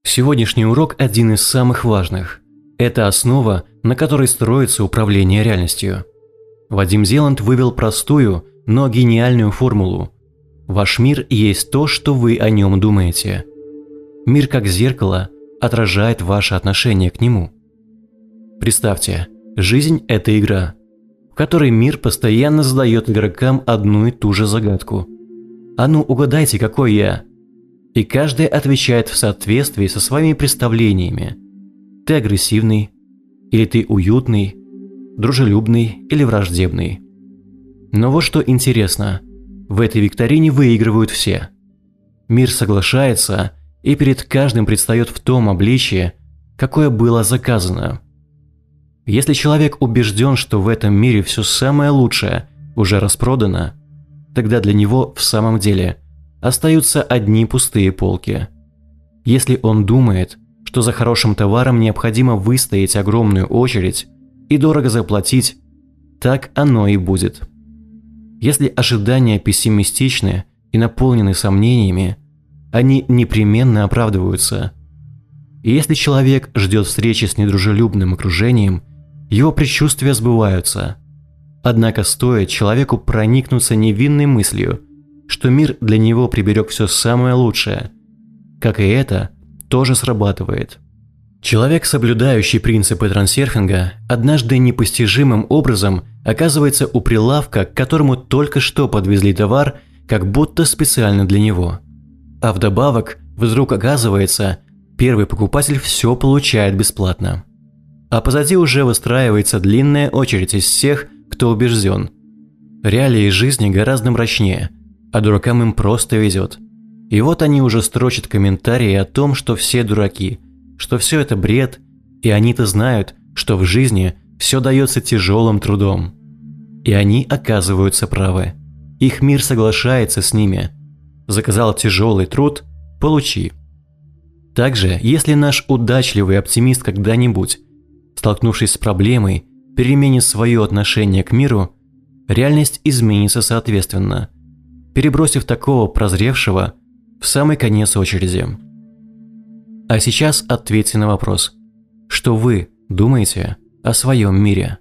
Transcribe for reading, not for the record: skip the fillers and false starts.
Сегодняшний урок один из самых важных. Это основа, на которой строится управление реальностью. Вадим Зеланд вывел простую, но гениальную формулу. Ваш мир есть то, что вы о нем думаете. Мир, как зеркало, отражает ваше отношение к нему. Представьте, жизнь – это игра, в которой мир постоянно задает игрокам одну и ту же загадку. А ну, угадайте, какой я? И каждый отвечает в соответствии со своими представлениями. Ты агрессивный, или ты уютный, дружелюбный или враждебный. Но вот что интересно, в этой викторине выигрывают все. Мир соглашается и перед каждым предстает в том обличии, какое было заказано. Если человек убежден, что в этом мире все самое лучшее уже распродано, тогда для него в самом деле остаются одни пустые полки. Если он думает, что за хорошим товаром необходимо выстоять огромную очередь и дорого заплатить, так оно и будет. Если ожидания пессимистичны и наполнены сомнениями, они непременно оправдываются. И если человек ждет встречи с недружелюбным окружением, его предчувствия сбываются. Однако стоит человеку проникнуться невинной мыслью, что мир для него приберег все самое лучшее, как и это тоже срабатывает. Человек, соблюдающий принципы трансерфинга, однажды непостижимым образом оказывается у прилавка, к которому только что подвезли товар, как будто специально для него. А вдобавок, вдруг оказывается, первый покупатель все получает бесплатно. А позади уже выстраивается длинная очередь из всех, кто убежден. Реалии жизни гораздо мрачнее, а дуракам им просто везет. И вот они уже строчат комментарии о том, что все дураки, что все это бред, и они-то знают, что в жизни все дается тяжелым трудом. И они оказываются правы. Их мир соглашается с ними. Заказал тяжелый труд – получи. Также, если наш удачливый оптимист когда-нибудь, столкнувшись с проблемой, переменит свое отношение к миру, реальность изменится соответственно, перебросив такого прозревшего в самый конец очереди. А сейчас ответьте на вопрос, что вы думаете о своем мире?